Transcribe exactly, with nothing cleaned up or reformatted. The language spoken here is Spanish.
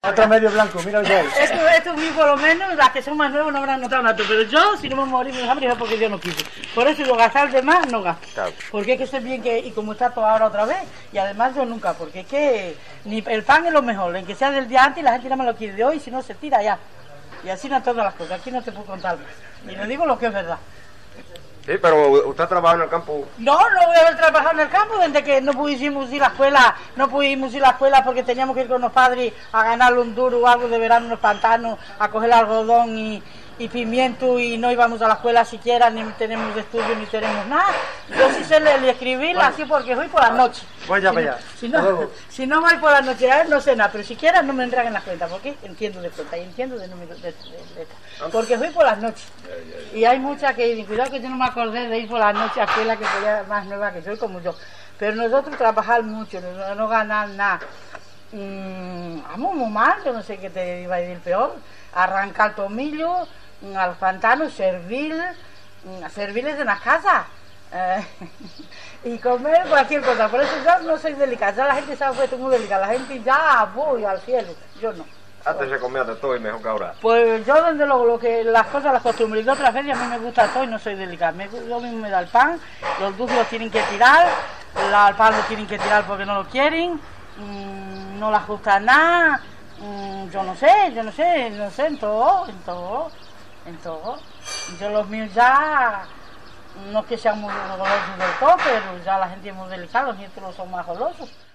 Otro medio blanco, mira ya. Esto, esto mí por lo menos, las que son más nuevas no habrán notado nada, pero yo, si no me morí de hambre, es porque yo no quise. Por eso yo gastar de más, no gasto. Claro. Porque es que sé bien que, y como está todo ahora otra vez, y además yo nunca, porque es que ni el pan es lo mejor, en que sea del día antes, la gente no me lo quiere de hoy, si no se tira ya. Y así no todas las cosas, aquí no te puedo contar más. Y le digo lo que es verdad. Sí, pero usted trabaja en el campo. No, no voy a haber trabajado en el campo desde que no pudimos ir a la escuela, no pudimos ir a la escuela porque teníamos que ir con los padres a ganar un duro o algo de verano en los pantanos, a coger algodón y, y pimiento y no íbamos a la escuela siquiera, ni tenemos estudio ni tenemos nada. Yo sí sé leer y escribir bueno, así porque voy por la noche. Voy ya si para no, allá. Si no, si no voy por la noche, a ver, no sé nada, pero siquiera no me entran en las cuentas, porque entiendo de cuenta y entiendo de número de, de, de, de porque voy por las noches. Y hay muchas que dicen, cuidado que yo no me acordé de ir por la noche a escuela que sería más nueva que soy como yo. Pero nosotros trabajar mucho, no, no ganar nada. Mm, vamos muy mal, yo no sé qué te iba a decir peor. Arrancar tomillo, mm, al pantano, servir, mm, servirles en la casa. Eh, y comer cualquier cosa. Por eso yo no soy delicada. Ya la gente se ha puesto muy delicada. La gente ya voy al cielo. Yo no. Antes se comía de todo y mejor que ahora. Pues yo desde luego lo que las cosas las costumbres de otras veces a mí me gusta todo y no soy delicada. Me, yo mismo me da el pan, los dulces los tienen que tirar, la, el pan lo tienen que tirar porque no lo quieren, mmm, no les gusta nada, mmm, yo no sé, yo no sé, no sé, en todo, en todo, en todo. Yo los míos ya, no es que sean muy golosos del todo, pero ya la gente es muy delicada, los nietos son más golosos.